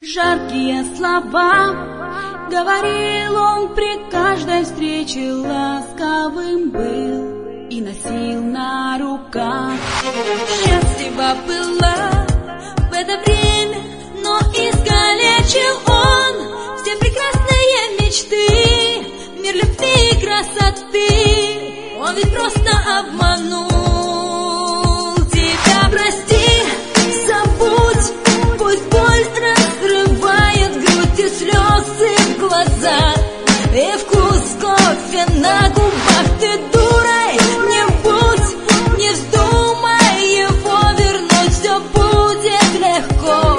Жаркие слова говорил он при каждой встрече, ласковым был и носил на руках. Счастлива была в это время, но искалечил он все прекрасные мечты, мир любви и красоты. Он ведь просто обманул тебя. Прости, забудь, пусть боль разрывает грудь и слезы в глазах, и вкус кофе на губах. Ты дурой не будь, не вздумай его вернуть, все будет легко.